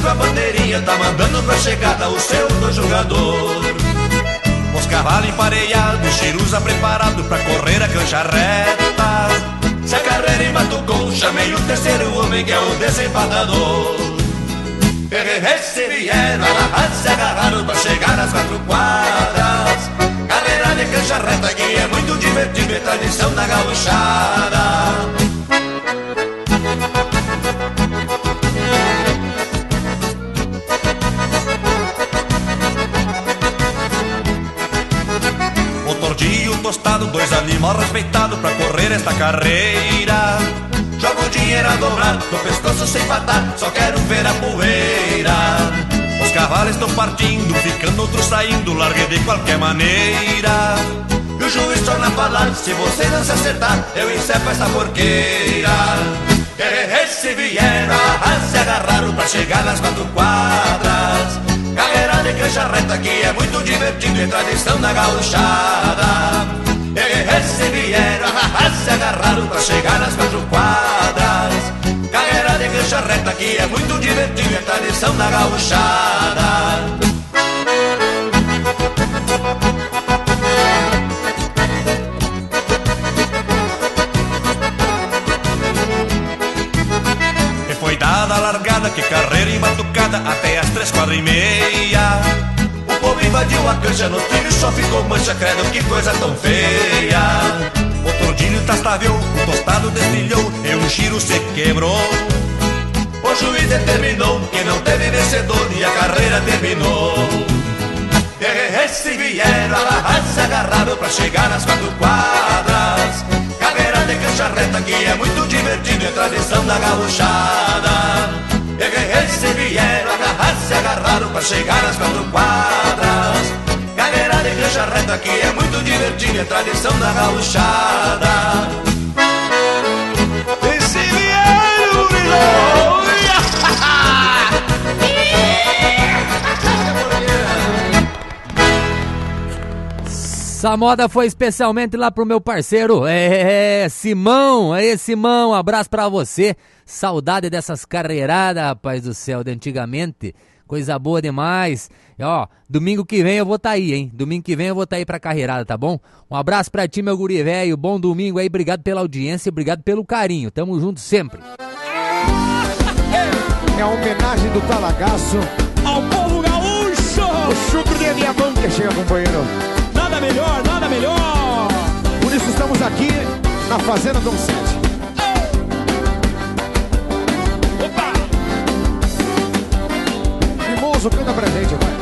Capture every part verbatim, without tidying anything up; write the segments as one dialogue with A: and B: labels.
A: com a bandeirinha tá mandando pra chegada o seu conjugador. Os cavalos empareados, Chiruza preparado pra correr a cancha reta. Se a carreira embatucou, chamei o terceiro homem que é o desempadador. Se vieram, amarrados, se agarraram pra chegar nas quatro quadras. Carreira de cancha reta que é muito divertido, é tradição da gauchada. O tordilho tostado, dois animais respeitados pra correr esta carreira. Jogo dinheiro a dobrar, no pescoço sem patar, só quero ver a poeira. Os cavalos estão partindo, ficando outros saindo, larguei de qualquer maneira. E o juiz torna a falar, se você não se acertar, eu encepo essa porqueira. Se vieram, se agarraram pra chegar nas quatro quadras. Carreira de cancha reta que é muito divertido, é tradição da gauchada. Se vieram, se agarraram pra chegar nas quatro quadras. Carreira de cancha reta que é muito divertido, é tradição da gauchada. E foi dada a largada, que carreira embatucada até as três quadras e meia. O povo invadiu a cancha, no trilho só ficou mancha, credo que coisa tão feia. O tordilho tastaveou, o tostado destilhou e um chiro se quebrou. O juiz determinou que não teve vencedor e a carreira terminou. E se vieram, se agarraram pra chegar nas quatro quadras. Carreira de cancha reta que é muito divertido, é tradição da gauchada. E se vieram, se agarraram pra chegar nas quatro quadras. Carreira de cancha reta que é muito divertido, é tradição da gauchada. E se vieram, brilhou.
B: Essa moda foi especialmente lá pro meu parceiro, é, Simão, aí Simão, um abraço pra você. Saudade dessas carreiradas, rapaz do céu, de antigamente, coisa boa demais. E, ó, domingo que vem eu vou tá aí, hein, domingo que vem eu vou tá aí pra carreirada, tá bom? Um abraço pra ti, meu guri velho, bom domingo aí, obrigado pela audiência, obrigado pelo carinho, tamo junto sempre.
C: É a homenagem do Talagaço
D: ao povo gaúcho.
C: O chucro de minha mão que chega, companheiro.
D: Nada melhor, nada melhor.
C: Por isso estamos aqui na Fazenda Dom Sete.
D: Opa!
C: Mimoso, canta pra gente, vai.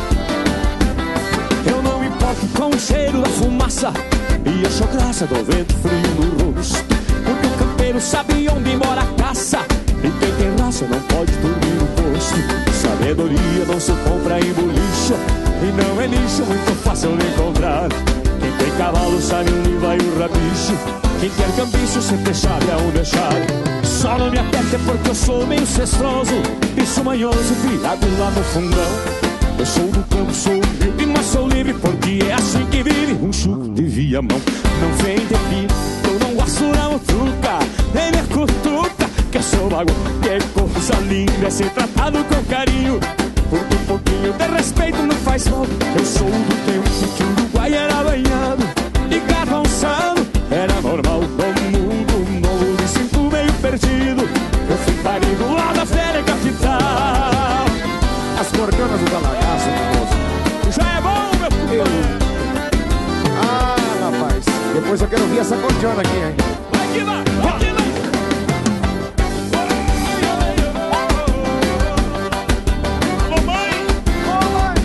D: Eu não me importo com o cheiro da fumaça e a chograça do vento frio no rosto, porque o campeiro sabe onde mora a caça e quem tem raça não pode dormir no posto. Sabedoria não se compra em bolicho e não é lixo muito fácil de encontrar. Quem tem cavalo sabe onde vai o rabicho, quem quer cambicho sempre sabe aonde achar. Só não me aperta porque eu sou meio cestroso, bicho manhoso, criado lá no fundão. Eu sou do campo, sou livre, mas sou livre porque é assim que vive um chuco de Viamão. Não vem de mim, eu não gosto não truca, nem me cutuca, que eu sou mago, que coisa linda é ser tratado com carinho, porque um pouquinho de respeito não faz mal. Eu sou do tempo que o Uruguai era banhado e garrãozado era normal. No mundo novo me sinto meio perdido, eu fui parido lá da velha capital.
C: As corcanas do Talagaço, moço.
D: Já é bom, meu filho.
C: Ah, rapaz, depois eu quero ouvir essa cordiona aqui, hein.
D: Vai que vai, vai que vai. Ô mãe, ô mãe.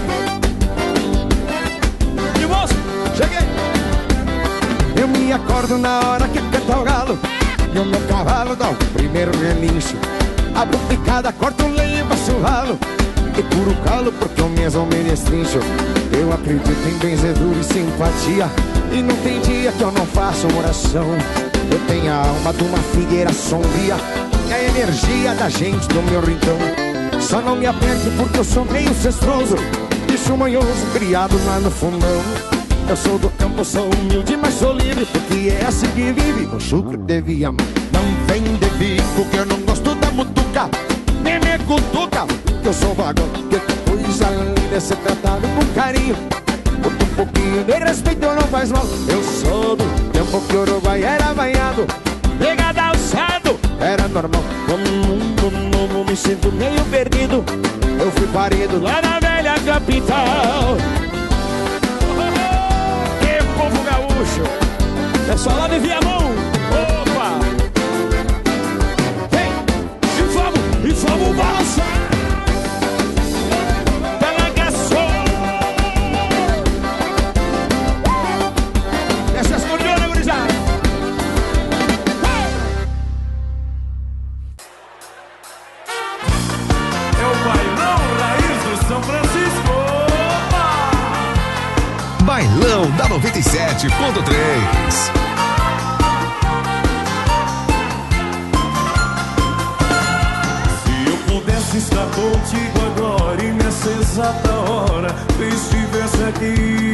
D: E moço?
C: Cheguei. Eu me acordo na hora que canta o galo e o meu cavalo dá o primeiro relincho. Abro picada, corto o leio e passo o ralo e puro calo porque eu mesmo me destrincho. Eu acredito em benzedura e simpatia e não tem dia que eu não faço uma oração. Eu tenho a alma de uma figueira sombria e a energia da gente do meu rincão. Só não me aperte porque eu sou meio cestroso, bicho manhoso, criado lá no fundão. Eu sou do campo, sou humilde, mas sou livre porque é assim que vive o chucro de Viamão. Não vem de bico que eu não gosto da mutuca, nem me cutuca, que eu ser tratado com carinho. Porque um pouquinho de respeito não faz mal. Eu sou do tempo que o Uruguai era banhado,
D: Pegada ao sado,
C: era normal.
D: como um mundo novo me sinto meio perdido.
C: Eu fui parido
D: Lá na velha capital. Que povo gaúcho. Pessoal lá de Viamão. Opa! Vem! E vamos, e vamos balançar. Essas cordonas, gurizada.
A: É o bailão raiz do São Francisco.
E: Bailão da noventa e sete ponto três.
A: Se eu pudesse estar contigo agora e nessa exata hora tu estivesse aqui,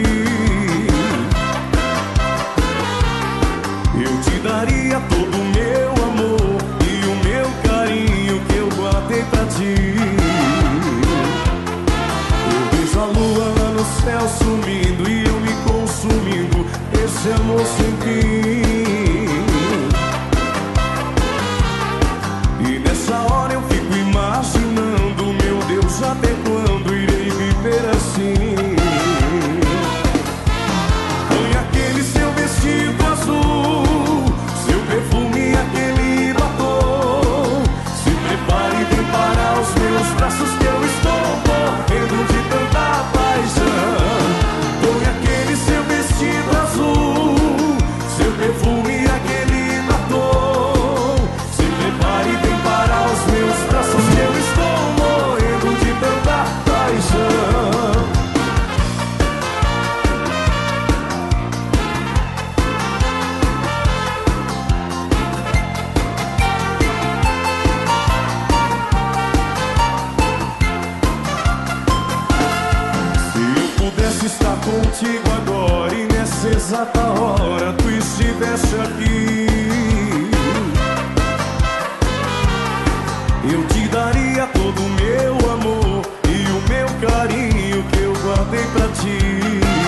A: eu te daria todo o meu amor e o meu carinho que eu guardei pra ti. Eu vejo a lua lá no céu sumindo e eu me consumindo, esse amor sem fim. E nessa hora eu fico imaginando, meu Deus, até quando irei viver assim? Põe aquele seu vestido azul, seu perfume e aquele batom. Se prepare e vem para os meus braços que eu estou morrendo de tanta paixão. Põe aquele seu vestido azul, seu perfume e aquele batom. Se prepare e vem para os meus braços que eu estou morrendo de tanta paixão. Se eu pudesse estar contigo agora e nessa exata hora tu estivesse aqui, eu te daria todo o meu amor e o meu carinho que eu guardei pra ti.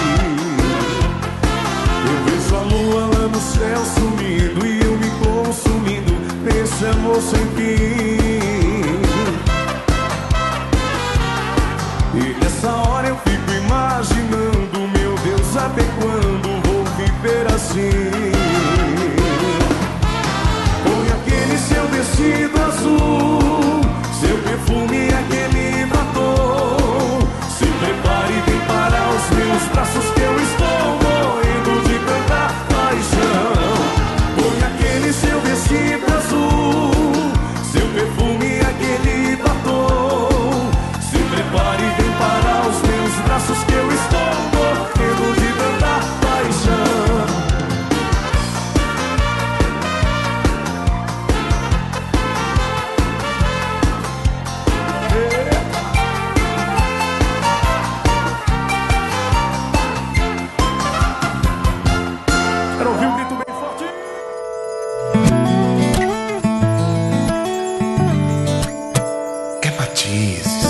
A: Eu vejo a lua lá no céu sumindo e eu me consumindo nesse amor sem fim. E nessa hora eu fico imaginando, meu Deus, até quando vou viver assim? Põe aquele seu vestido azul, seu perfume e aquele batom. Se prepare e vem para os meus braços que eu estou morrendo de tanta paixão. Põe aquele seu vestido azul, seu perfume e aquele batom. Se prepare e vem para os meus braços que eu estou morrendo de tanta paixão. Quero ouvir um grito bem forte.
E: É Matizes.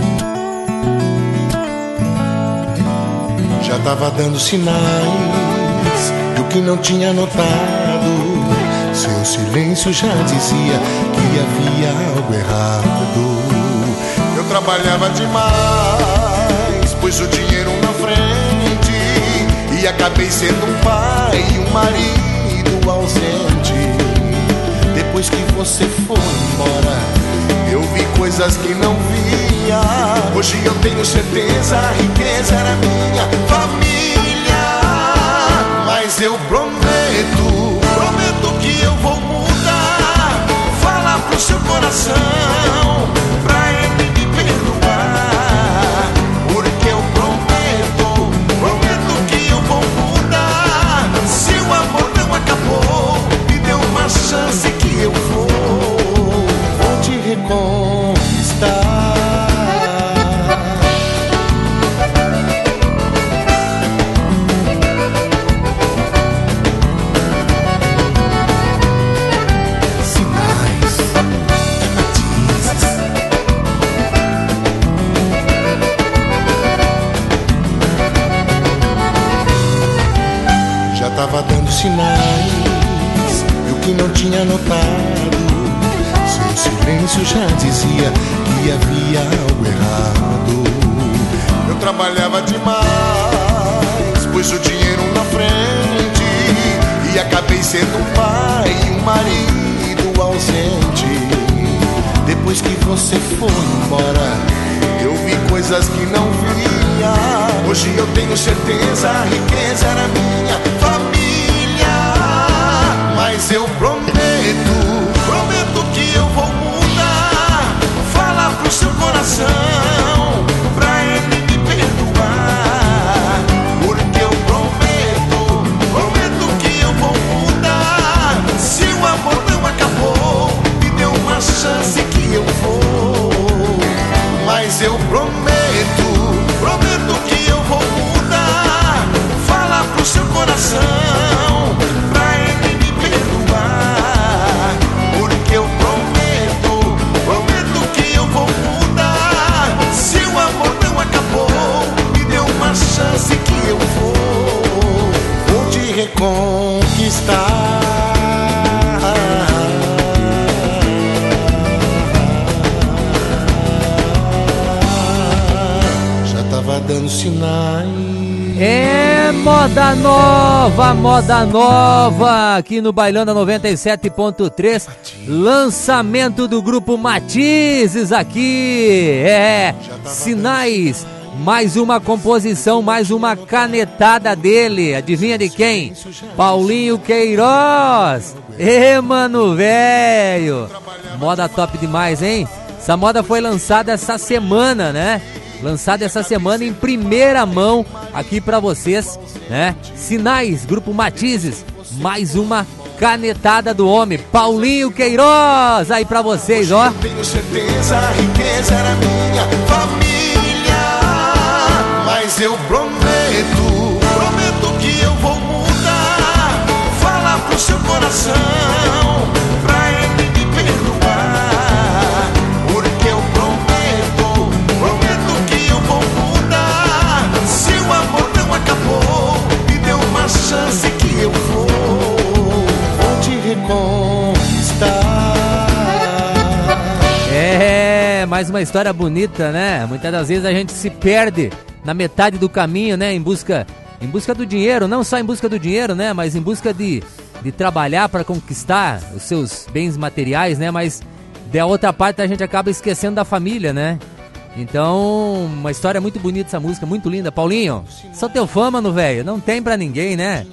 F: Já tava dando sinais do que não tinha notado. Seu silêncio já dizia que havia algo errado. Eu trabalhava demais, pus o dinheiro na frente e acabei sendo um pai e um marido ausente. Depois que você foi embora, eu vi coisas que não via. Hoje eu tenho certeza, a riqueza era minha família. Mas eu prometo, prometo que eu vou mudar. Fala pro seu coração, pra ele me perdoar. Porque eu prometo, prometo que eu vou mudar. Se o amor não acabou, me dê uma chance que eu vou, vou te reconquistar. Sinais de Matizes. sinais e o que não tinha notado, seu silêncio já dizia que havia algo errado. Eu trabalhava demais, pus o dinheiro na frente e acabei sendo um pai e um marido ausente. Depois que você foi embora, eu vi coisas que não via. Hoje eu tenho certeza, a riqueza era minha família. Mas eu prometo, prometo que eu vou mudar. Fala pro seu coração, pra ele me perdoar. Porque eu prometo, prometo que eu vou mudar. Se o amor não acabou, me dê uma chance que eu vou. Mas eu prometo, prometo que eu vou mudar. Fala pro seu coração, pra ele me perdoar. Porque eu prometo, prometo que eu vou mudar. Se o amor não acabou, me dê uma chance que eu vou. Vou te reconquistar. Dando sinais.
B: É moda nova, moda nova, aqui no Bailando noventa e sete ponto três, lançamento do grupo Matizes aqui, é, sinais, mais uma composição, mais uma canetada dele, adivinha de quem? Paulinho Queiroz, ê mano velho, moda top demais, hein? Essa moda foi lançada essa semana, né? Lançado essa semana em primeira mão aqui pra vocês, né? Sinais, grupo Matizes, mais uma canetada do homem, Paulinho Queiroz, aí pra vocês, ó.
F: Eu tenho certeza, a riqueza era minha família. Mas eu prometo, prometo que eu vou mudar. Fala pro seu coração, pra ele me perdoar. Porque eu prometo, prometo que eu vou mudar. Se o amor não acabou, me dê uma chance que eu vou. Vou te reconquistar.
B: É, mais uma história bonita, né? Muitas das vezes a gente se perde na metade do caminho, né? Em busca, em busca do dinheiro, não só em busca do dinheiro, né? Mas em busca de, de trabalhar para conquistar os seus bens materiais, né? Mas da outra parte a gente acaba esquecendo da família, né? Então, uma história muito bonita essa música, muito linda. Paulinho, só teu fã, mano, velho. Não tem pra ninguém, né?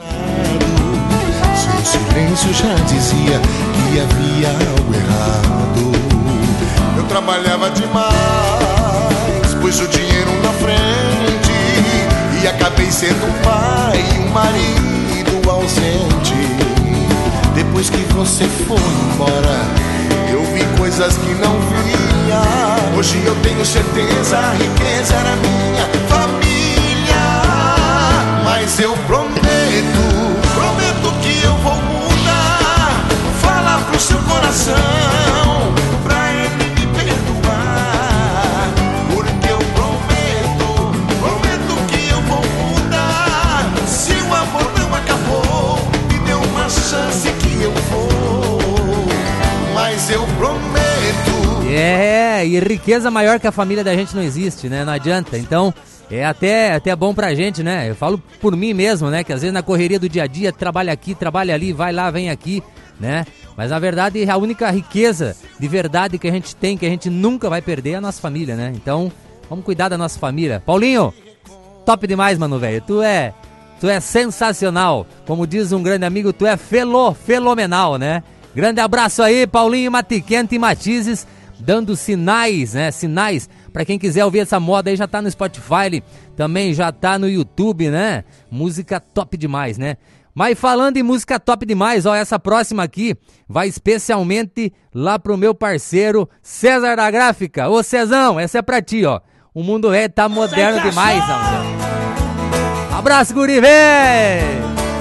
F: Seu silêncio já dizia que havia algo errado. Eu trabalhava demais, pus o dinheiro na frente e acabei sendo um pai e um marido ausente. Depois que você foi embora, eu vi coisas que não via. Hoje eu tenho certeza, a riqueza era minha família. Mas eu prometo, prometo que eu vou mudar. Fala pro seu coração, pra ele me perdoar. Porque eu prometo, prometo que eu vou mudar. Se o amor não acabou, me dê uma chance que eu vou. Mas eu prometo.
B: É, e riqueza maior que a família da gente não existe, né? Não adianta. Então, é até, até bom pra gente, né? Eu falo por mim mesmo, né? Que às vezes na correria do dia a dia, trabalha aqui, trabalha ali, vai lá, vem aqui, né? Mas na verdade, a única riqueza de verdade que a gente tem, que a gente nunca vai perder, é a nossa família, né? Então, vamos cuidar da nossa família. Paulinho, top demais, mano, velho. Tu é, tu é sensacional. Como diz um grande amigo, tu é felo, fenomenal, né? Grande abraço aí, Paulinho Matiquente e Matizes, dando sinais, né? Sinais. Pra quem quiser ouvir essa moda aí, já tá no Spotify, também já tá no YouTube, né? Música top demais, né? Mas falando em música top demais, ó, essa próxima aqui vai especialmente lá pro meu parceiro César da Gráfica. Ô Cezão, essa é pra ti, ó. O mundo é tá moderno demais, ó. Abraço, guri, véi!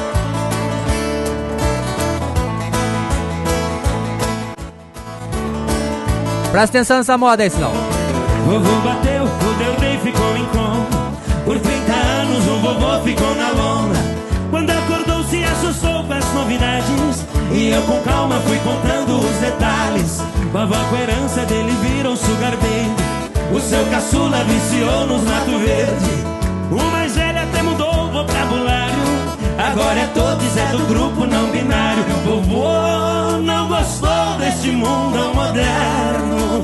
B: Presta atenção nessa moda aí, senão.
G: Vovô bateu, o Deldei ficou em coma. Por trinta anos o vovô ficou na lona. Quando acordou se assustou. eu com calma fui contando os detalhes. Vovó com herança dele virou sugar baby. O seu caçula viciou nos mato verde. O mais velho até mudou o vocabulário. Agora é todos é do grupo não binário. Vovô não gostou deste mundo moderno.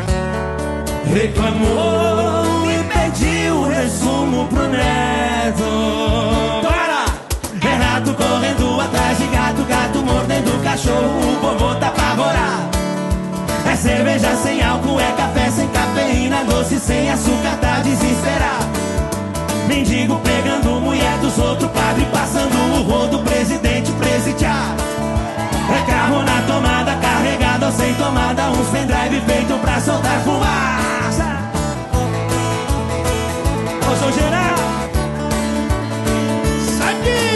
G: Reclamou e pediu resumo pro neto. Para! É rato correndo atrás de gato, gato mordendo cachorro. O vovô tá apavorado. É cerveja sem álcool, é café sem cafeína, doce sem açúcar, tá desesperado. Mendigo pegando mulher dos outros, padre passando o rodo, presidente presidiado. É carro na tomada, carregado ou sem tomada, uns pendrive feito pra soltar fumaça. Ô, São Geraldo, sabe?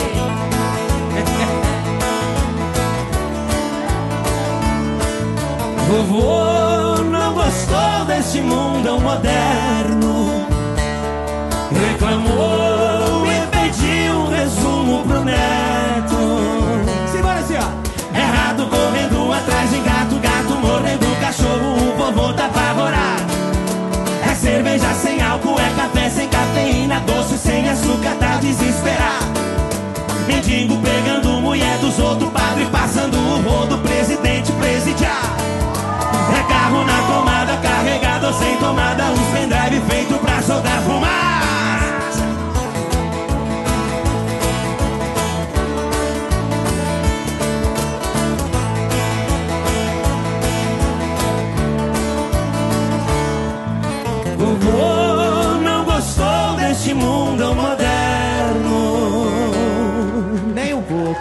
G: Vovô não gostou desse mundo moderno. Reclamou e pediu um resumo pro neto.
D: Simbora, assim, ó.
G: É rato correndo atrás de gato, gato mordendo cachorro. O vovô tá apavorado. É cerveja sem álcool, é café sem cafeína, doce sem açúcar, tá desesperado. Mendigo pegando mulher dos outros, padre passando o rodo, presidente presidiado. É carro na tomada, carregado ou sem tomada, uns pendrive feito pra soltar fumaça. Vovô não gostou deste mundo moderno.
D: Nem um pouco.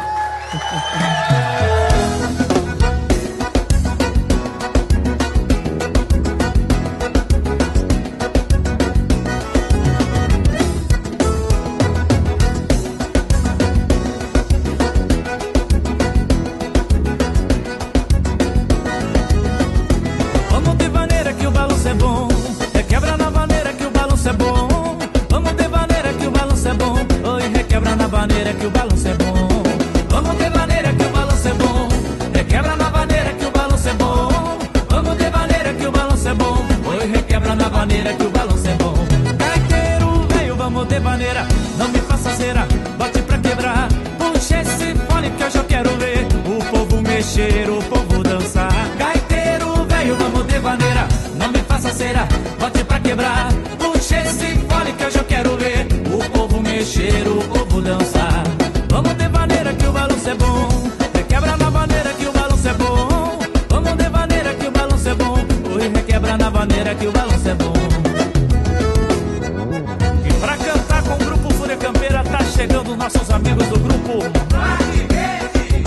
G: Não me faça cera, bote pra quebrar. Puxa esse fone que hoje eu quero ver o povo mexer, o povo dançar. Gaiteiro velho, vamos de maneira. Não me faça cera, bote pra quebrar. Puxa esse fone que hoje eu quero ver o povo mexer, o povo dançar. Vamos de maneira que o balanço é bom. Requebra na maneira que o balanço é bom. Vamos de maneira que o balanço é bom. Oi, requebra na maneira que o balanço é bom. Campeira, tá chegando nossos amigos do grupo Marquete.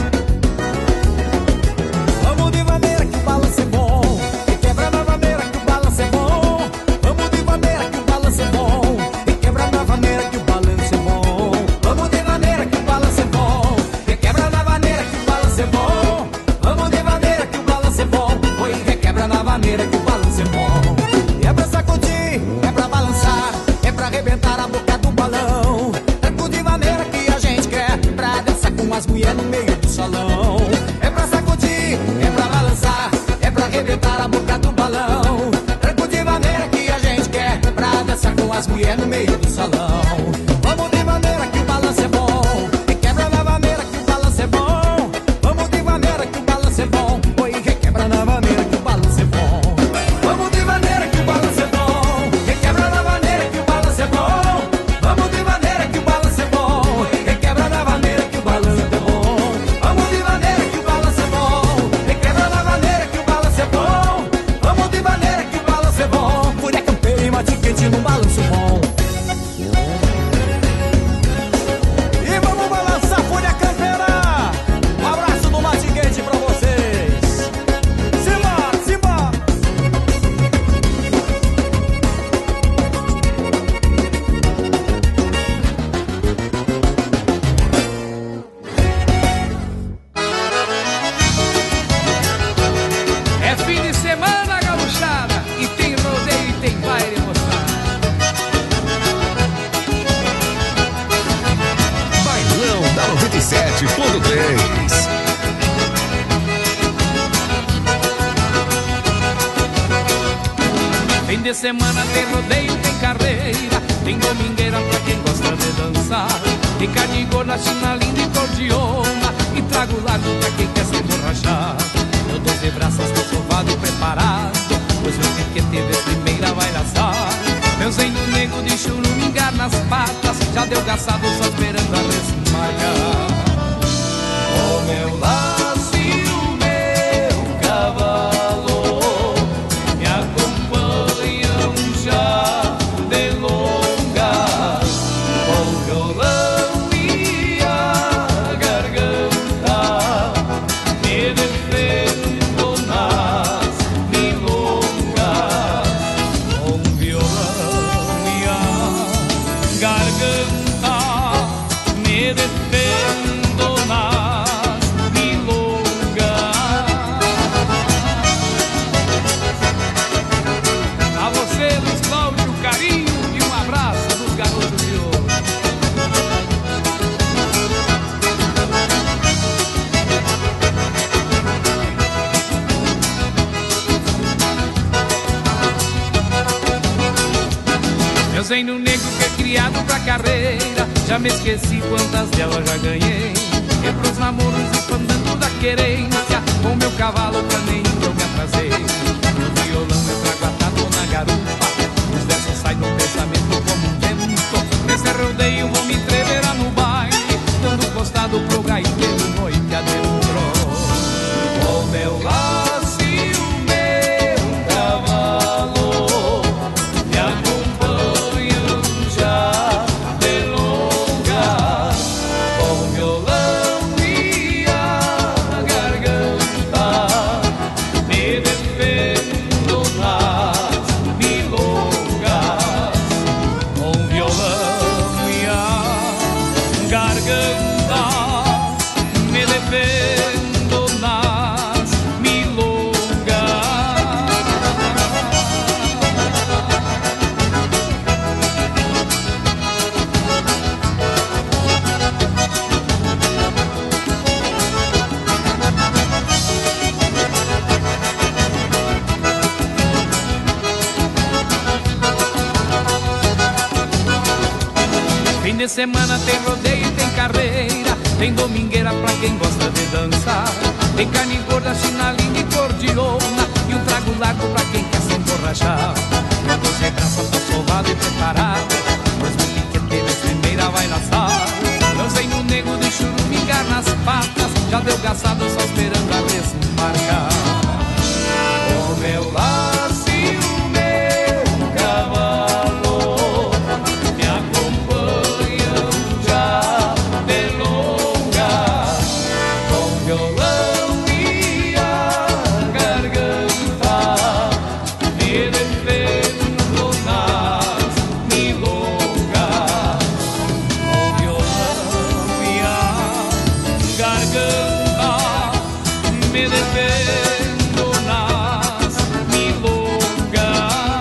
D: Vamos de maneira que o balanço é bom. E quebra na maneira que o balanço é bom. Vamos de maneira que o balanço é bom. E quebra na maneira que o balanço é bom. Vamos de maneira que o balanço é bom. E quebra na maneira que o balanço é bom. Vamos de maneira que o balanço é bom. Oi, requebra na maneira que o balanço é bom. E é pra sacudir, é pra balançar, é pra arrebentar a boca do balão. As mulheres no meio do salão. É pra sacudir, é pra balançar, é pra arrebentar a boca do balão. Tranco de maneira que a gente quer, pra dançar com as mulheres no meio do salão. Vamos de maneira que o balanço é bom. E quebra na maneira que o balanço é bom. Vamos de maneira que o balanço é bom. Oi, requebra na maneira que o balanço é bom. Vamos de maneira que o balanço é bom. Requebra na maneira que o balanço é bom. Vamos de maneira que o balanço é bom. Requebra na maneira que o balanço é bom. No balanço bom. E vamos balançar, Fúria Campeira. Um abraço do Matiguete pra vocês. Simbora, simbora.
H: É fim de semana, gauchada, e tem rodeio Fim de semana tem rodeio, tem carreira, tem domingueira pra quem gosta de dançar. Tem carne gorda, china linda e cordiona, e trago largo pra quem quer se emborrachar. Eu dou de braças, tô sovado e preparado, pois meu piquete de primeira vai laçar. Meu zenho nego de churumingar nas patas, já deu gaçado só esperando a resmarcar.
G: O meu laço e o meu cavalo me acompanham já de longa, com o violão e a garganta me defendo nas milongas. Com o violão e a garganta me defendo nas milongas. A você, Luiz Cláudio, carinho e um abraço dos garotos de ouro. Meu zenho negro que é criado pra carreira, já me esqueci quantas delas já ganhei. E pros namoros e fandango da querência, com meu cavalo pra nenhum eu me atrasei. No violão eu trago atado na garupa, os versos saem do pensamento como um vento. Nesse rodeio vou me entreverar no baile, dando costado pro gaiteiro noite adentro. O meu laço e o meu cavalo me acompanham já de longa, com o violão e a garganta me defendo nas milongas. Com o violão e a garganta me defendo nas milongas. Fim de semana tem rodeio e tem carreira, tem domingueira pra quem gosta de dançar. Tem carne gorda, china linda e cordiona, e um trago largo pra quem quer se emborrachar. Eu tô de graça, tô sovado e preparado, pois meu piquete de primeira vai laçar. Eu sei no nego de churumingar nas patas, já deu gaçado só esperando a resmarcar. O meu laço e o meu cavalo me acompanham já de longa, com violão e a garganta me defendo nas milongas. Com violão e a garganta me defendo nas milongas.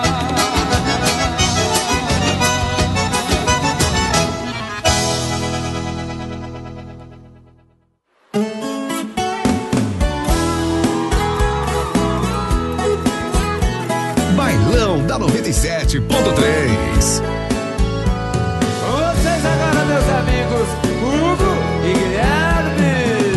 E: Bailão da noventa e sete ponto três.
G: Vocês agora, meus amigos, Hugo e Guilherme.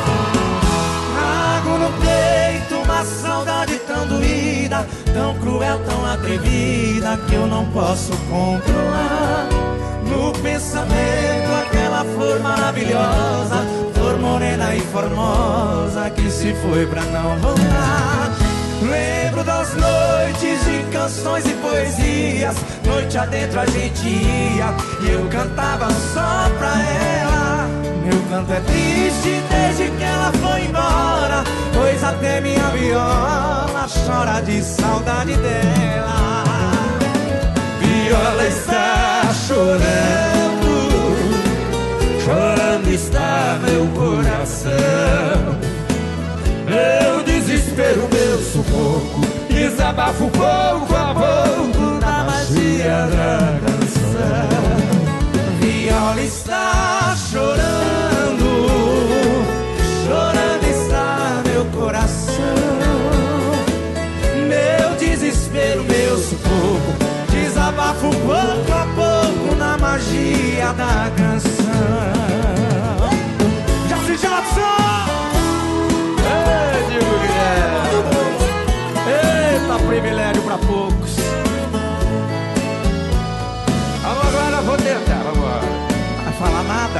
G: Trago no peito uma saudade tão doída, tão cruel, tão atrevida, que eu não posso controlar. No pensamento aquela flor maravilhosa, flor morena e formosa, que se foi pra não voltar. Lembro das noites de canções e poesias, noite adentro a gente ia e eu cantava só pra ela. Meu canto é triste desde que ela foi embora, pois até minha viola chora de saudade dela. Viola está chorando, chorando está meu coração. Meu desespero, meu sufoco, desabafo pouco a pouco da magia da canção. Viola está chorando, chorando está meu coração. Meu desespero, meu meu sufoco. Desabafo pouco a pouco na magia da canção. Jossi Jackson! Ei, Diego Guilherme! Eita, privilégio pra poucos. Vamos agora, vou tentar, vamos agora. Não vai falar nada.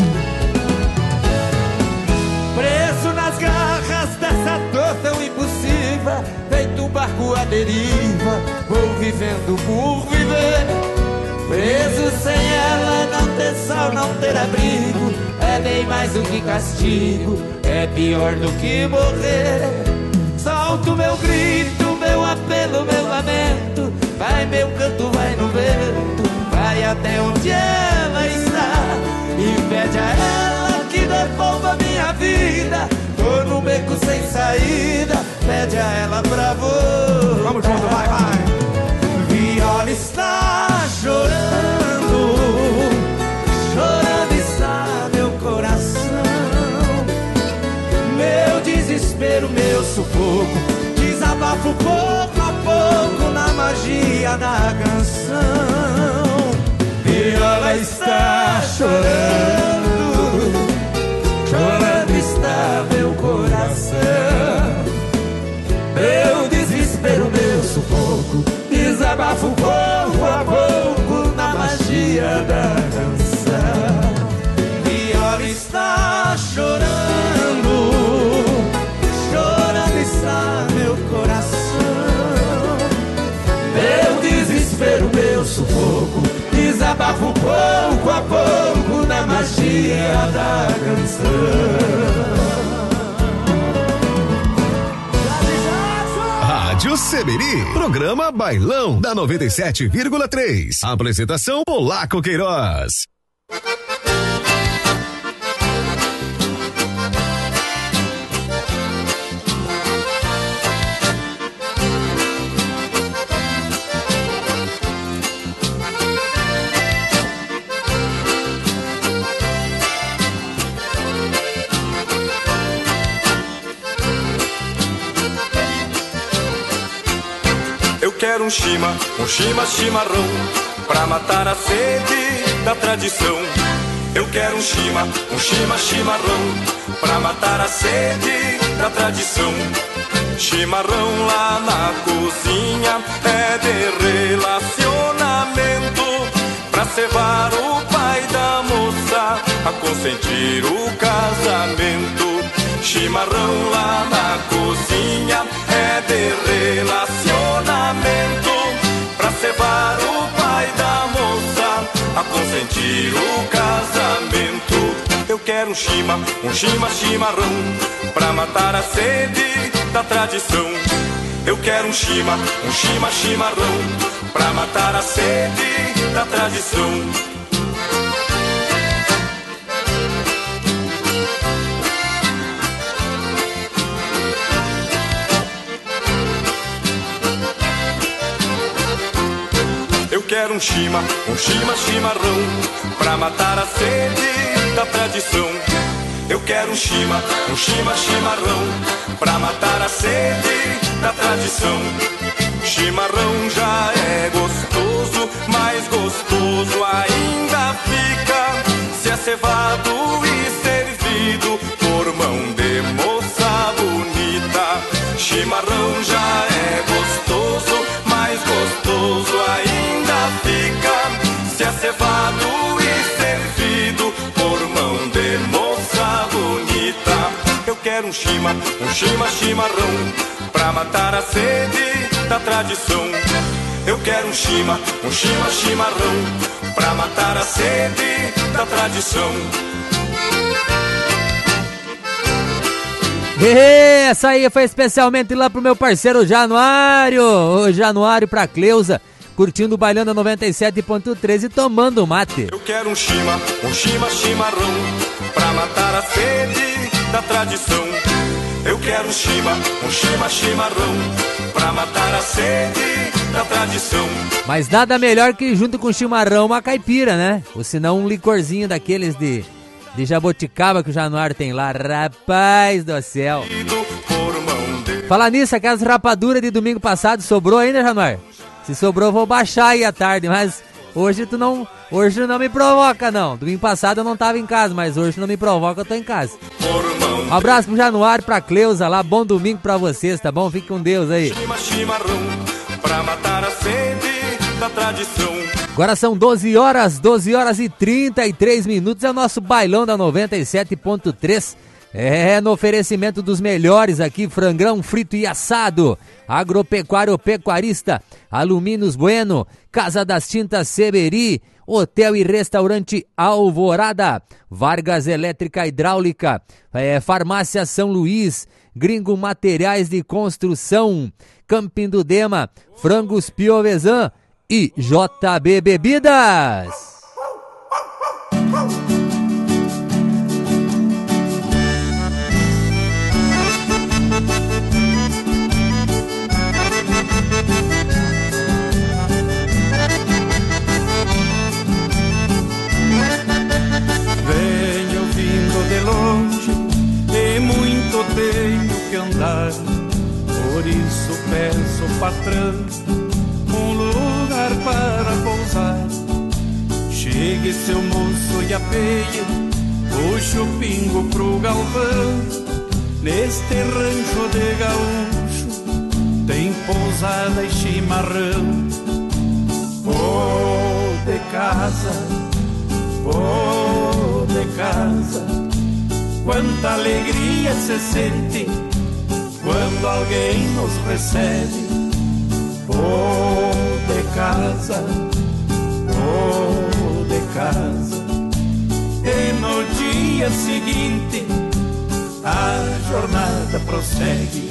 G: Preso nas garras dessa dor tão impossível, feito um barco à deriva, vou vivendo por viver. Preso sem ela, não ter sol, não ter abrigo, é bem mais do que castigo, é pior do que morrer. Solto meu grito, meu apelo, meu lamento, vai meu canto, vai no vento, vai até onde ela está e pede a ela que devolva minha vida. Tô no beco sem saída, pede a ela pra voltar. Vamos junto, vai, vai. Viola está chorando, chorando está meu coração. Meu desespero, meu sufoco, desabafo pouco a pouco na magia da canção. Viola está chorando, chorando está meu coração. Meu desespero, meu sufoco, desabafo pouco a pouco na magia da canção. Viola está chorando, chorando está meu coração. Meu desespero, meu sufoco, desabafo pouco a pouco na magia da canção.
E: Rádio Seberi, programa Bailão da noventa e sete vírgula três. Apresentação Polaco Queiroz.
A: Quero um chima, um chima chimarrão, pra matar a sede da tradição. Eu quero um chima, um chima chimarrão, pra matar a sede da tradição. Chimarrão lá na cozinha é de relacionamento, pra cevar o pai da moça, a consentir o casamento. Chimarrão lá na cozinha é de relacionamento, pra cevar o pai da moça, a consentir o casamento. Eu quero um chima, um chima chimarrão, pra matar a sede da tradição. Eu quero um chima, um chima chimarrão, pra matar a sede da tradição. Eu quero um chima, um chima chimarrão, pra matar a sede da tradição. Eu quero um chima, um chima chimarrão, pra matar a sede da tradição. Chimarrão já é gostoso, mais gostoso ainda fica se é cevado e servido por mão de moça bonita. Chimarrão já é gostoso, mais gostoso ainda fica se é cevado e servido por mão de moça bonita. Eu quero um chima, um chima chimarrão, pra matar a sede da tradição. Eu quero um chima, um chima chimarrão, pra matar a sede da tradição.
B: Essa aí foi especialmente lá pro meu parceiro Januário, o Januário pra Cleusa, curtindo o Bailão da noventa e sete ponto três e tomando mate.
A: Eu quero um chima, um chima chimarrão, pra matar a sede da tradição. Eu quero um chima, um chima chimarrão, pra matar a sede da tradição.
B: Mas nada melhor que junto com chimarrão uma caipira, né? Ou senão um licorzinho daqueles de, de jabuticaba que o Januário tem lá. Rapaz do céu. Falar nisso, aquelas rapaduras de domingo passado sobrou ainda, Januário? Se sobrou, eu vou baixar aí à tarde, mas hoje tu não, hoje não me provoca, não. Domingo passado eu não tava em casa, mas hoje não me provoca, eu tô em casa. Um abraço pro Januário, pra Cleusa lá, bom domingo pra vocês, tá bom? Fique com Deus aí.
A: Pra matar a sede da tradição.
B: Agora são doze horas, doze horas e trinta e três minutos, é o nosso bailão da noventa e sete ponto três. É, no oferecimento dos melhores aqui, frangrão frito e assado, Agropecuário Pecuarista, Alumínios Bueno, Casa das Tintas Seberi, Hotel e Restaurante Alvorada, Vargas Elétrica Hidráulica, é, Farmácia São Luís, Gringo Materiais de Construção, Camping do Dema, Frangos Piovesan e J B Bebidas.
I: Venho vindo de longe e muito tenho que andar, por isso peço, patrão, um lugar para pousar. Chegue seu moço e apeie, puxe o pingo pro galpão. Neste rancho de gaúcho tem pousada e chimarrão. Oh, de casa, oh, de casa, quanta alegria se sente quando alguém nos recebe. Oh, de casa, oh, de casa. E no dia seguinte a jornada prossegue.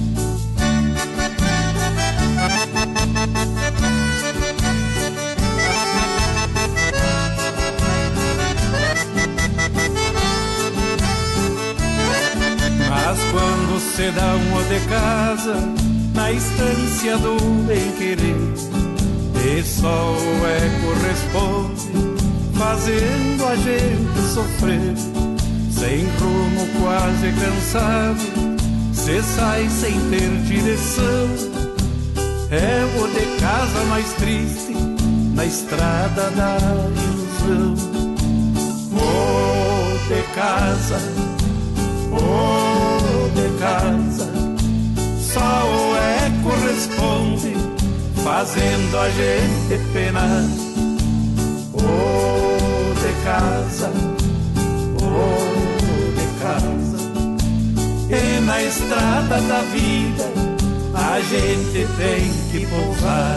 I: Mas quando se dá um de casa na estância do bem-querer, e só o eco responde, fazendo a gente sofrer. Sem rumo, quase cansado, se sai sem ter direção. É o de casa mais triste, na estrada da ilusão. Oh, de casa, oh, de casa, só o eco responde, fazendo a gente penar. Oh, de casa, oh, de casa. E na estrada da vida a gente tem que pousar.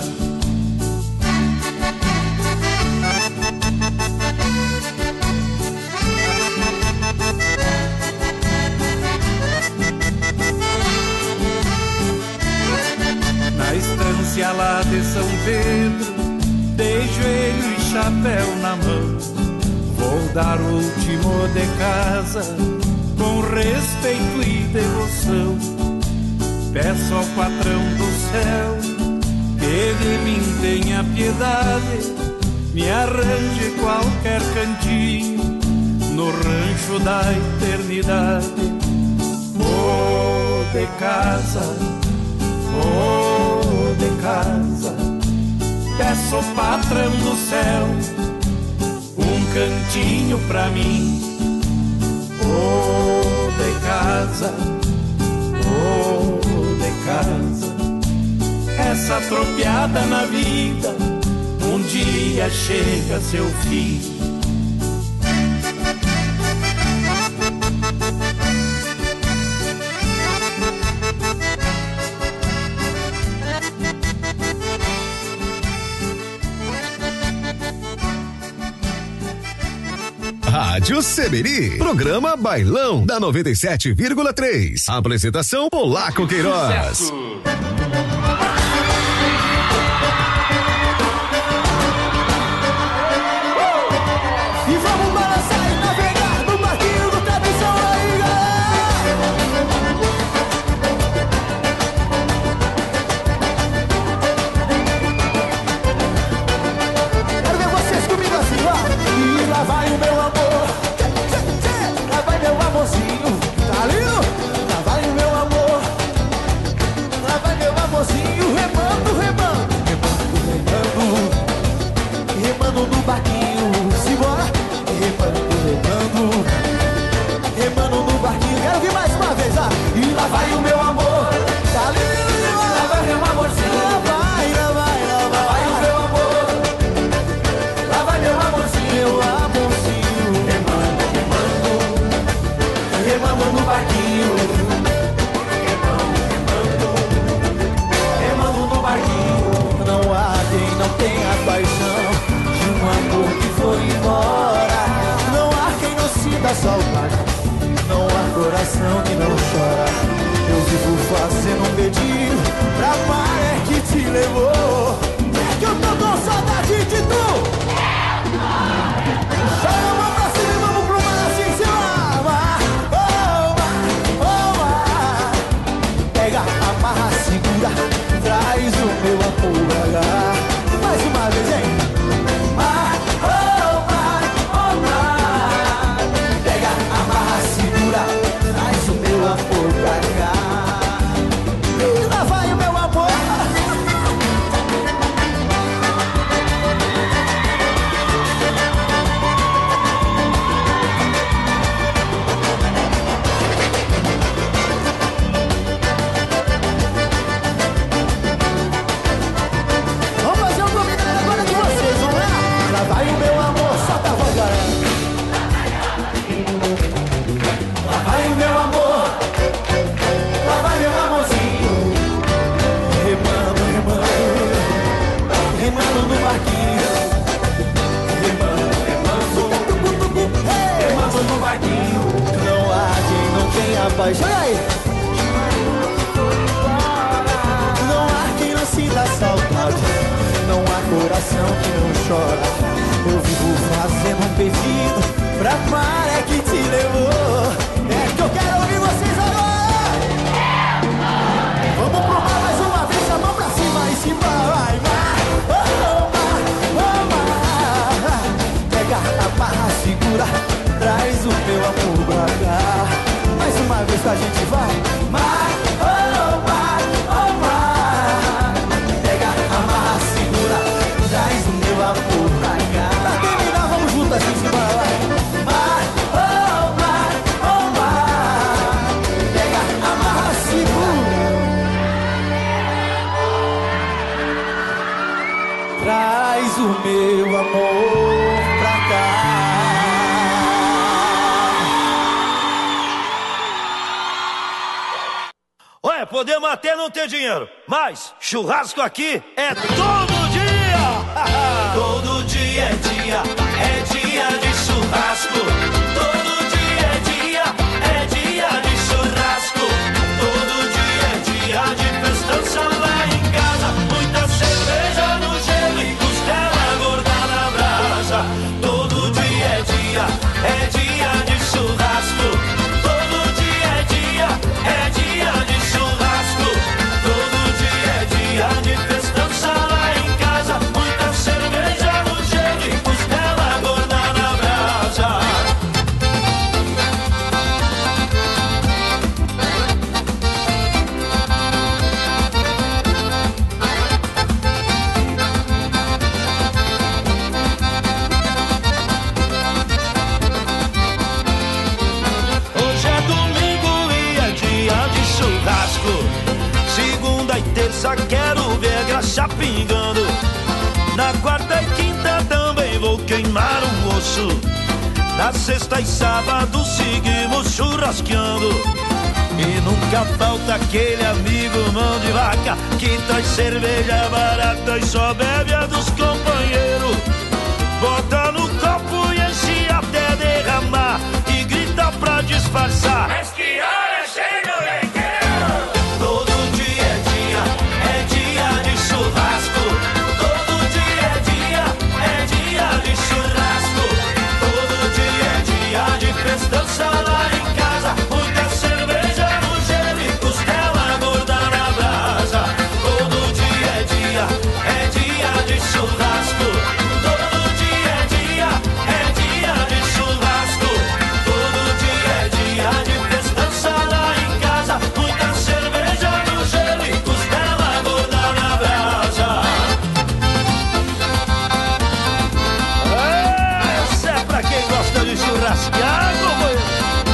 I: Na estância lá de São Pedro, de joelho e chapéu na mão, vou dar o último de casa com respeito e devoção. Peço ao patrão do céu que de mim tenha piedade, me arranje qualquer cantinho no rancho da eternidade. Oh, de casa, oh, de casa, peço ao patrão do céu um cantinho pra mim. Oh, de casa, oh, de casa, essa tropiada na vida um dia chega a seu fim.
E: Rádio Seberi, programa Bailão da noventa e sete vírgula três. Apresentação Polaco Queiroz.
G: Sucesso.
J: E vamos balançar e navegar no barquinho do tradição aí, galera. Quero ver vocês comigo assim, ó. E lá vai o meu amor. Lá vai meu amorzinho. Tá lindo? Lá vai o meu amor. Lá vai meu amor. a paixão de um amor que foi embora. Não há quem não sinta saudade, não há coração que não chora. Eu vivo fazendo um pedido pra maré que te levou. É que eu tô com saudade de tu. Joga a mão pra cima e vamos pro mar assim, se lava. Oh, mar, oh, mar. Pega, amarra, segura, traz o meu amor pra cá. Mais uma vez, hein? Mar, oh, mar, oh, mar. Pega, amarra, segura, traz o meu amor pra cá. E lá vai o meu amor. Vamos fazer um comentário agora de vocês, vamos lá? Lá vai o meu amor, solta a voz, galera. Lá vai o meu amor, lá vai meu amorzinho. Remando, remando, remando no barquinho. Remando, remando, remando no barquinho. Não há quem não tenha paixão. Olha aí! Não há quem não sinta saudade, não há coração que não chora. Eu vivo fazendo um pedido pra maré que te levou. É que eu quero ouvir vocês agora. Vamos pro mar mais uma vez, a mão pra cima e se vai, vai. Oh, mar, oh, mar. Pega, amarra, segura, traz o meu amor pra cá. Mais uma vez que a gente vai. Mar, oh, mar, oh, mar. Pega, amarra, segura, traz o meu amor pra cá. Pra terminar, vamos juntos assim, se vai, vai. Mar, oh, mar, oh, mar. Pega, amarra, segura, traz o meu amor pra cá.
A: Ué, podemos até não ter dinheiro, mas churrasco aqui é todo dia. Todo dia é dia, é dia de churrasco. Todo dia é dia, é dia de churrasco. Todo dia é dia de festança lá em casa. Muita cerveja no gelo e costela gorda na brasa. Todo dia é dia, é dia de churrasco. Todo dia é dia, é dia de churrasco. Todo dia é dia de festança lá em casa. Muita cerveja no gelo e costela gorda na brasa. Hoje é domingo e é dia de churrasco. Segunda e terça quero ver graxa pingando. Na quarta e quinta também vou queimar um osso. Na sexta e sábado seguimos churrasqueando. E nunca falta aquele amigo mão de vaca que traz cerveja barata e só bebe a dos companheiros. Bota no copo e enche até derramar e grita pra disfarçar. Mas que hora chega o lequeiro? Todo dia é dia, é dia de churrasco. Todo dia é dia, é dia de churrasco. Todo dia é dia de festança lá em casa. Muita cerveja no gelo e costela gorda na brasa. Todo dia é dia, é dia de churrasco. Todo dia é dia, é dia de churrasco. Todo dia é dia de festança lá em casa. Muita cerveja no gelo e costela gorda na brasa. Essa é pra quem gosta de churrasquear, companheiro.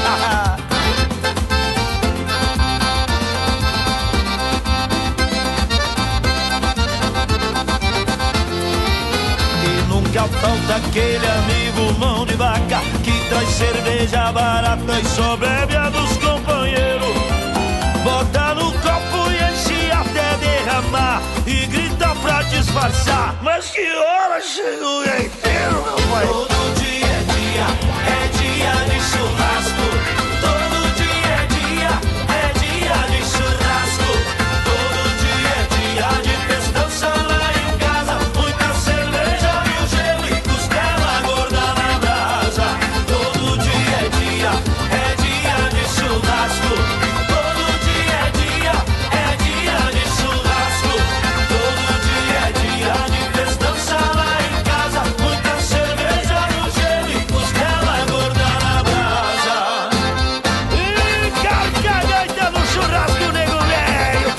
A: E nunca falta aquele amigo mão de vaca que traz cerveja barata e só bebe a dos companheiros. Bota no copo e enche até derramar e grita
K: pra disfarçar. Mas que hora chega o gaiteiro, meu pai?
G: Todo dia é dia, é dia de churrasco. Todo dia é dia, é dia de churrasco. Todo dia é dia de festança lá em casa. Muita cerveja e o gelo e costela gorda na brasa. Todo dia é dia, é dia de churrasco. Todo dia é dia, é dia de churrasco. Todo dia é dia de festança lá em casa. Muita cerveja e o gelo e costela gorda na brasa.
K: Ih, carcagaita no churrasco, nego velho.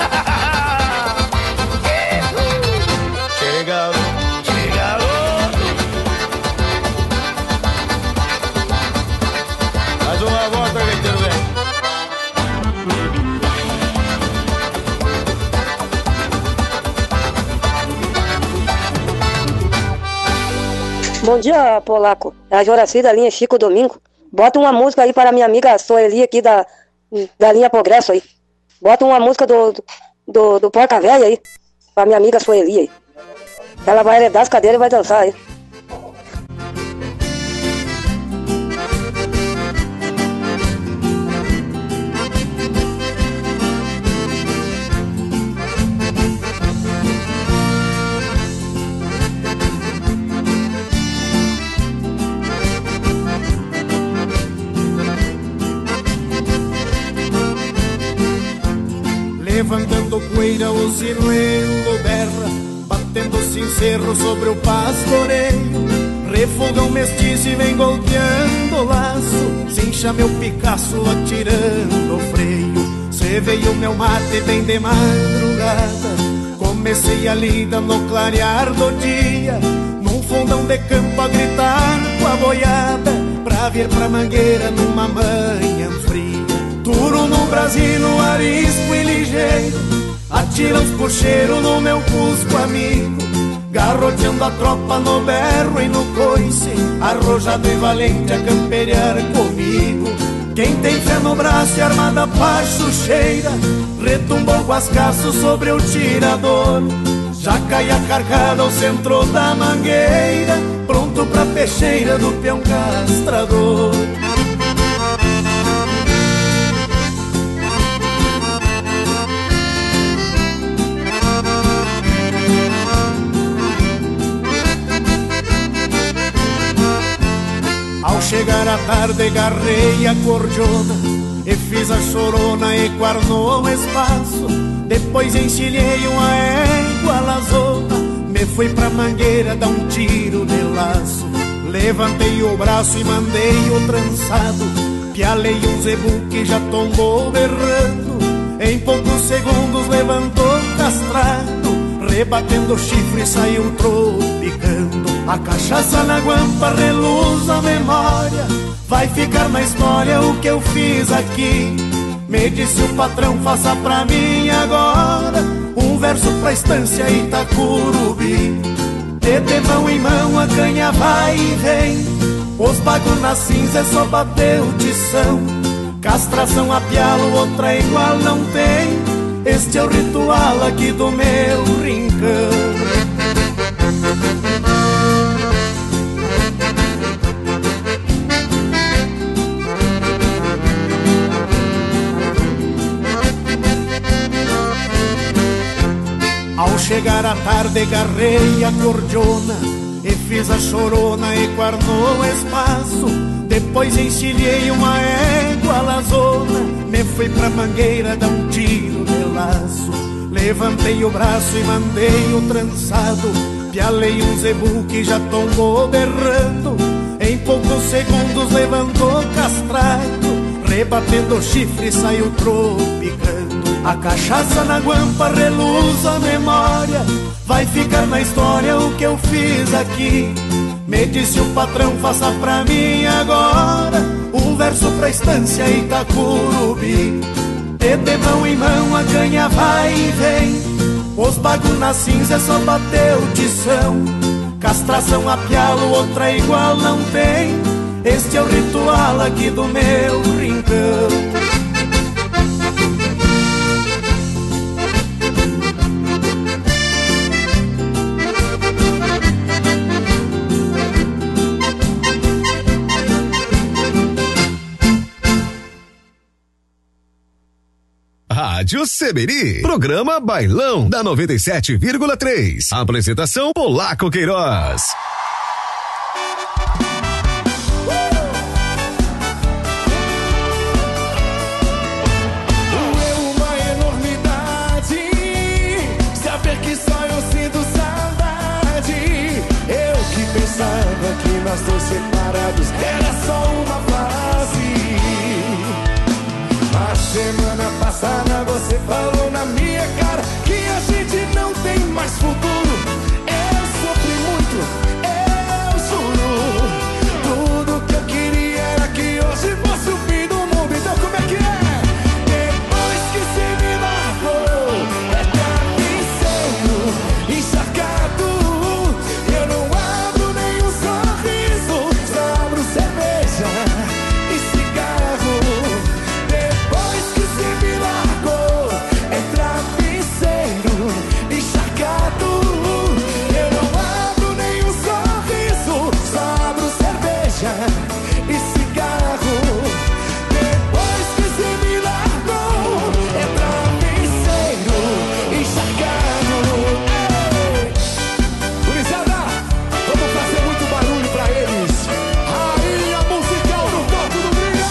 K: Chega, chega louco. Mais uma volta, gaiteiro velho.
L: Bom dia, Polaco. É a Joraci da linha Chico Domingo. Bota uma música aí para minha amiga Soeli aqui da, da linha Progresso aí. Bota uma música do, do, do Porca Velha aí. Pra minha amiga Soeli aí. Ela vai heredar as cadeiras e vai dançar aí.
J: Levantando poeira o sinuelo berra, batendo sincero sobre o pastoreio. Refogão mestiço e vem golpeando o laço, cincha meu Picasso atirando o freio. Cê veio meu mate bem de madrugada, comecei a lida no clarear do dia, num fundão de campo a gritar com a boiada, pra vir pra mangueira numa manhã fria. Turo no Brasil, arisco e ligeiro, atira os puxeiros no meu cusco amigo, garroteando a tropa no berro e no coice, arrojado e valente a camperear comigo. Quem tem fé no braço e armada pachucheira, retumbou o guascaço sobre o tirador, já cai a carcada ao centro da mangueira, pronto pra peixeira do peão castrador. Ao chegar a tarde garrei a cordiona e fiz a chorona e guarnou o espaço. Depois encilhei uma égua lazona, me fui pra mangueira dar um tiro de laço. Levantei o braço e mandei o trançado, pialei um zebu que já tombou berrando. Em poucos segundos levantou castrado, rebatendo o chifre saiu tropicando. A cachaça na guampa reluz a memória, vai ficar na história o que eu fiz aqui. Me disse o patrão, faça pra mim agora um verso pra estância Itacurubi. De, de mão em mão a canha vai e vem, os bagos na cinza é só bater o tição. Castração a pialo, outra igual não tem, este é o ritual aqui do meu rincão. Ao chegar a tarde garrei a cordiona e fiz a chorona e guarnou o espaço. Depois encilhei uma égua lazona, me fui pra mangueira dar um tiro de laço. Levantei o braço e mandei o trançado, pialei um zebu que já tombou berrando. Em poucos segundos levantou castrado, rebatendo o chifre saiu tropicando. A cachaça na guampa reluz a memória, vai ficar na história o que eu fiz aqui. Me disse o patrão, faça pra mim agora um verso pra estância Itacurubi. E de mão em mão a canha vai e vem, os bagos na cinza é só bater o tição. Castração a pialo, outra igual não tem, este é o ritual aqui do meu rincão.
E: Rádio Seberi. Programa Bailão da noventa e sete vírgula três. Apresentação Polaco Queiroz.
J: Que nós dois separados era só uma fase. A semana passada você falou na minha cara que a gente não tem mais futuro. Eu sofri muito, eu juro. Tudo que eu queria era que hoje fosse o fim do mundo. Então como é que é? Depois que você me largou, é travesseiro encharcado. Eu não abro nenhum sorriso, só abro cerveja e cigarro. Depois que você me largou, é travesseiro encharcado. Eu não abro nenhum sorriso, só abro cerveja e cigarro. Depois que você me largou, é travesseiro encharcado. Ei! Gurizada, vamos fazer muito barulho pra eles. Aí a musical no toque do brilho.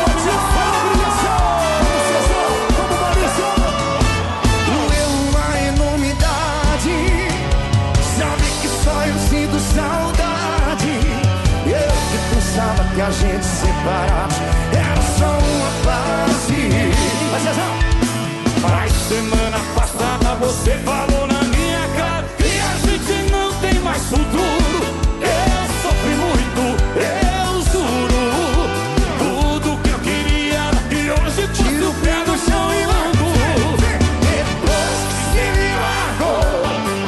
J: Vamos, Maurício. Doeu uma enormidade. Sabe que só eu sinto saudade. Eu que pensava que a gente separava era só uma fase. Mas, Zezão, mas semana passada você falou na minha cara que a gente não tem mais futuro. Eu sofri muito, eu juro. Tudo que eu queria era que hoje tiro o pé do chão e ando. Depois que me largou,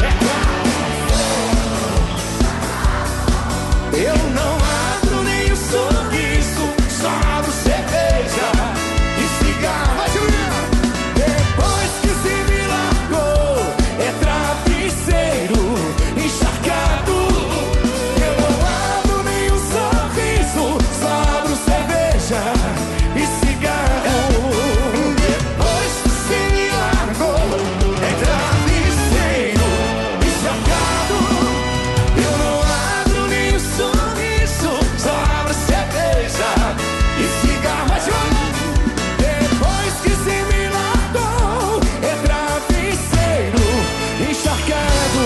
J: eu não abro nem o sorriso, só abro cerveja e cigarro. Depois que você me largou, é travesseiro encharcado. Eu não abro nem um sorriso, só abro cerveja e cigarro. Depois que você me largou, é travesseiro encharcado. Eu não abro nem um sorriso, só abro cerveja e cigarro. Depois que você me largou, é travesseiro encharcado.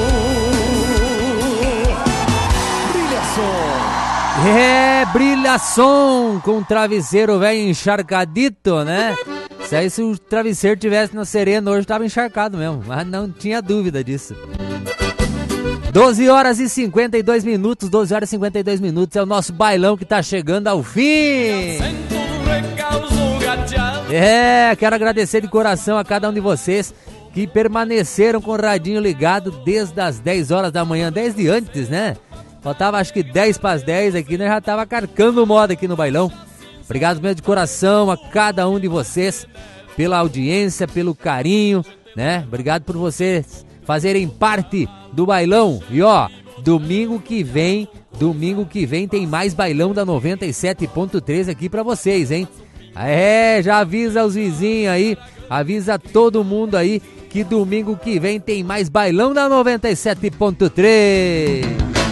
J: Brilha som.
B: É, brilha som com travesseiro velho encharcadito, né? Se aí se o travesseiro tivesse na Serena hoje tava encharcado mesmo, mas não tinha dúvida disso. doze horas e cinquenta e dois minutos, doze horas e cinquenta e dois minutos, é o nosso bailão que tá chegando ao fim. É, quero agradecer de coração a cada um de vocês que permaneceram com o radinho ligado desde as dez horas da manhã, desde antes, né? Faltava acho que dez para as dez aqui, nós já tava carcando moda aqui no bailão. Obrigado mesmo de coração a cada um de vocês pela audiência, pelo carinho, né? Obrigado por vocês fazerem parte do bailão. E ó, domingo que vem, domingo que vem tem mais bailão da noventa e sete ponto três aqui pra vocês, hein? É, já avisa os vizinhos aí, avisa todo mundo aí que domingo que vem tem mais bailão da noventa e sete ponto três.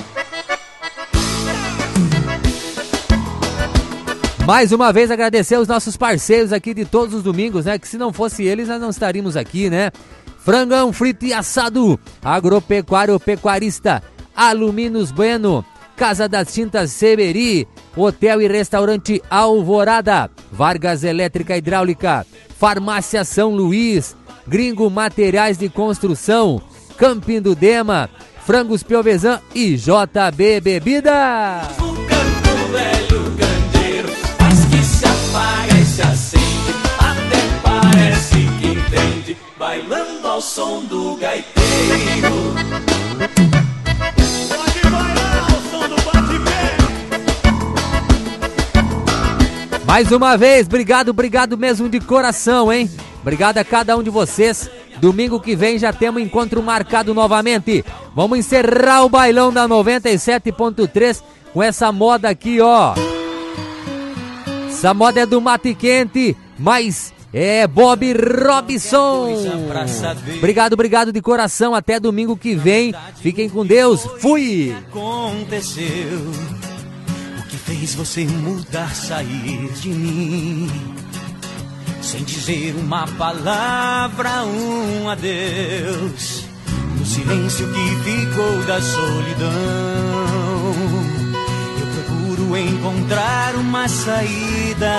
B: Mais uma vez agradecer aos nossos parceiros aqui de todos os domingos, né? Que se não fosse eles, nós não estaríamos aqui, né? Frangão frito e assado, Agropecuário Pecuarista, Alumínios Bueno, Casa das Tintas Seberi, Hotel e Restaurante Alvorada, Vargas Elétrica Hidráulica, Farmácia São Luís, Gringo Materiais de Construção, Camping do Dema, Frangos Piovesan e J B Bebida.
G: Apaga e se acende, até parece que entende, bailando ao som do gaiteiro. Pode bailar ao som do bate-pé.
B: Mais uma vez, obrigado, obrigado mesmo de coração, hein? Obrigado a cada um de vocês. Domingo que vem já temos encontro marcado novamente. Vamos encerrar o bailão da noventa e sete ponto três com essa moda aqui, ó. Essa moda é do Mate Quente, mas É Bob Robson. Obrigado, obrigado de coração. Até domingo que vem. Fiquem com Deus. Fui.
M: Aconteceu o que fez você mudar, sair de mim, sem dizer uma palavra, um adeus, no silêncio que ficou da solidão. Eu procuro encontrar uma saída,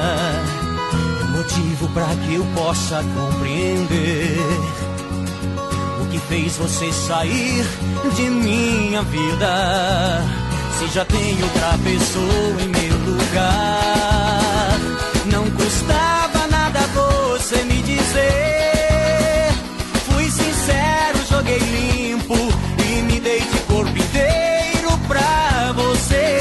M: motivo para que eu possa compreender o que fez você sair de minha vida. Se já tem outra pessoa em meu lugar, não custava nada você me dizer. Fui sincero, joguei limpo e me dei de corpo inteiro pra você.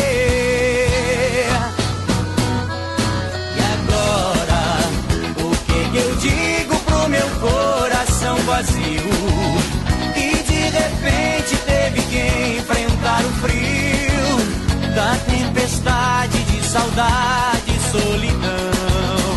M: Coração vazio, e de repente teve que enfrentar o frio da tempestade de saudade e solidão.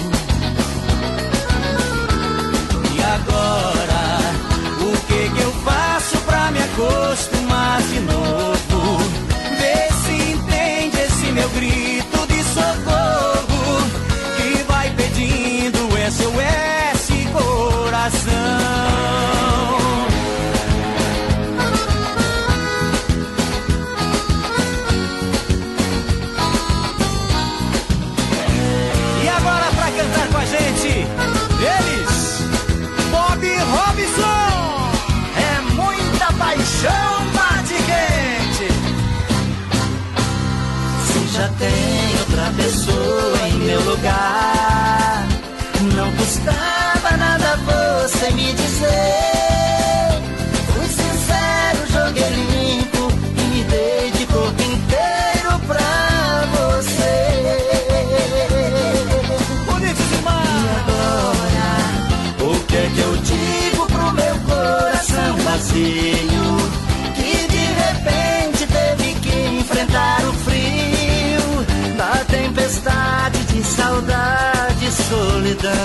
M: E agora, o que que eu faço pra me acostumar de novo? Vê se entende esse meu grito de socorro, que vai pedindo S O S coração. E agora pra cantar com a gente, eles, Bob Robson. É muita paixão, bate quente. Se já tem outra pessoa em meu lugar, não custava nada você me dizer. Fui sincero, joguei limpo e me dei de corpo inteiro pra você. Bonito demais. E agora, o que é que eu digo pro meu coração vazio, que de repente teve que enfrentar o frio da tempestade de saudade e solidão.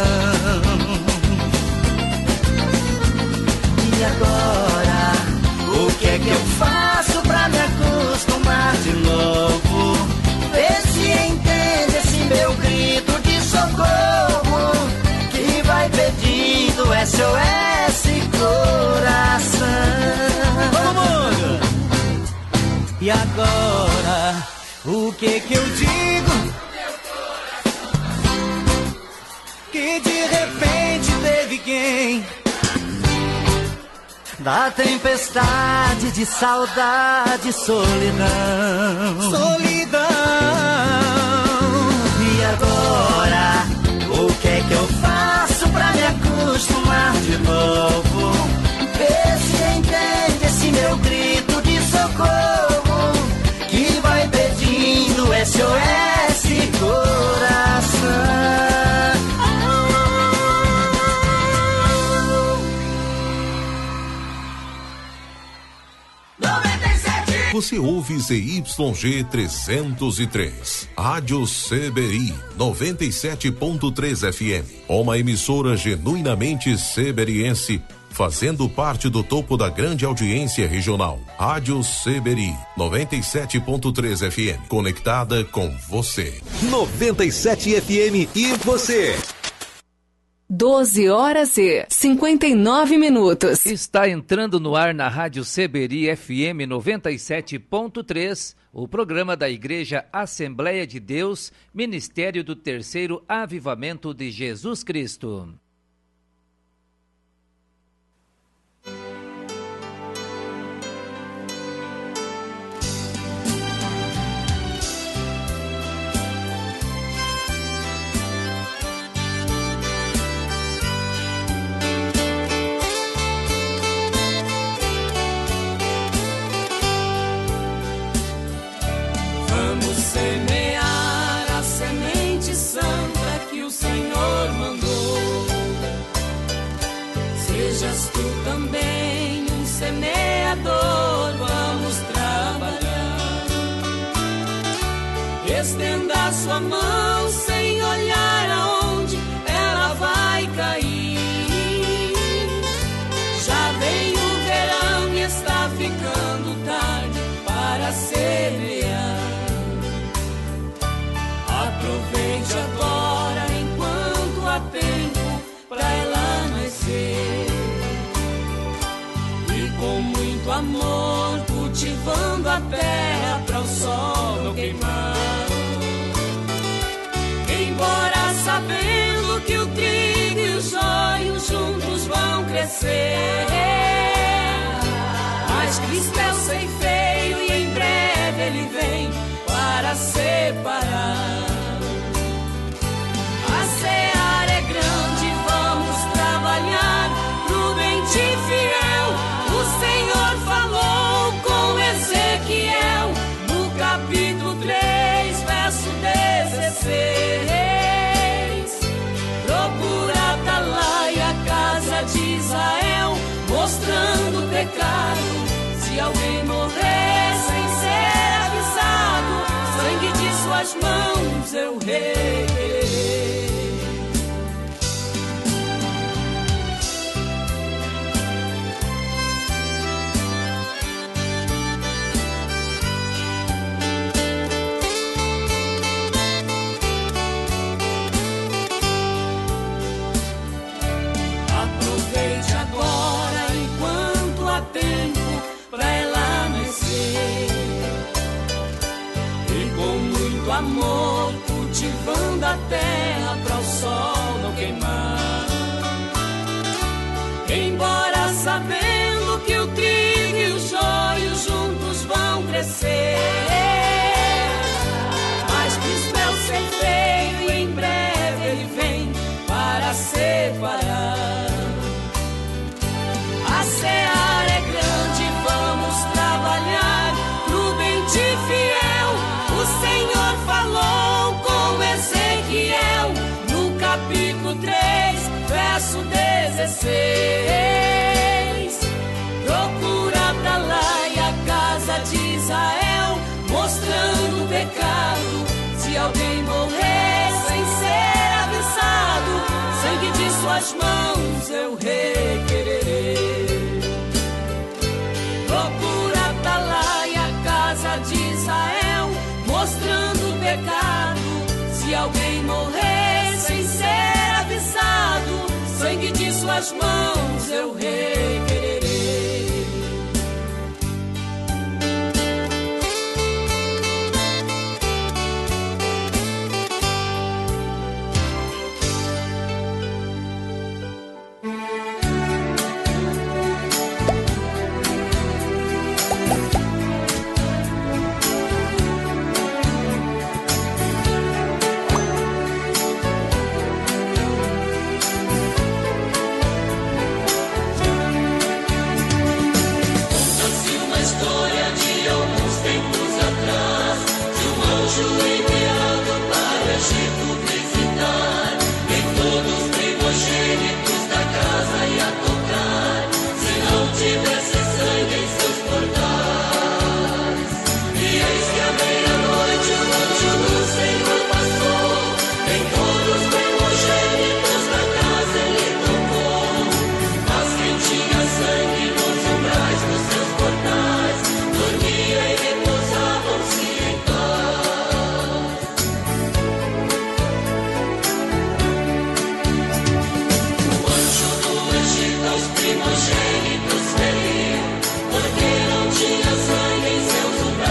M: E agora, o que é que eu faço pra me acostumar de novo? Vê se entende esse meu grito de socorro, que vai pedindo S O S coração. Vamos, mundo! E agora, o que que eu digo? Que de repente teve quem da tempestade de saudade e solidão. Solidão. E agora, o que é que eu faço pra me acostumar de novo? Vê se entende esse meu grito de socorro, que vai pedindo S O S coração.
E: Você ouve Z Y G trezentos e três, Rádio C B I noventa e sete ponto três F M, uma emissora genuinamente seberiense, fazendo parte do topo da grande audiência regional. Rádio C B I noventa e sete ponto três F M, conectada com você.
N: noventa e sete F M e você.
O: doze horas e cinquenta e nove minutos.
H: Está entrando no ar na Rádio C B I F M noventa e sete ponto três, o programa da Igreja Assembleia de Deus, Ministério do Terceiro Avivamento de Jesus Cristo.
G: Semear a semente santa que o Senhor mandou. Sejas tu também um semeador, vamos trabalhar. Estenda a sua mão sem olhar aonde ela
P: cultivando a terra para o sol não queimar. Embora sabendo que o trigo e o joio juntos vão crescer, mas Cristo é o ceifeiro e em breve ele vem para separar. A seara é grande, vamos trabalhar prudente e fiel. O Senhor falou com Ezequiel no capítulo três, verso dezesseis. Procura Atalaia, a casa de Israel, mostrando o pecado. Se alguém morrer sem ser avisado, sangue de suas mãos eu requererei. Aproveite agora enquanto há tempo pra ela nascer, e com muito amor cultivando a terra pra o sol não queimar. Embora sabendo que o trigo e o joio juntos vão crescer, mas Cristo é o ceifeiro e em breve ele vem para separar. A seara é grande, vamos trabalhar prudente e fiel. O Senhor falou com Ezequiel no capítulo três, verso dezesseis. Procura Atalaia, a casa de Israel, mostrando o pecado. Se alguém morrer sem ser avisado, sangue de suas mãos eu requererei. Procura Atalaia, a casa de Israel, mostrando o pecado. Se alguém morrer sem ser avisado, sangue de suas mãos eu requererei.
Q: Conta-se uma história de alguns tempos atrás, de um anjo em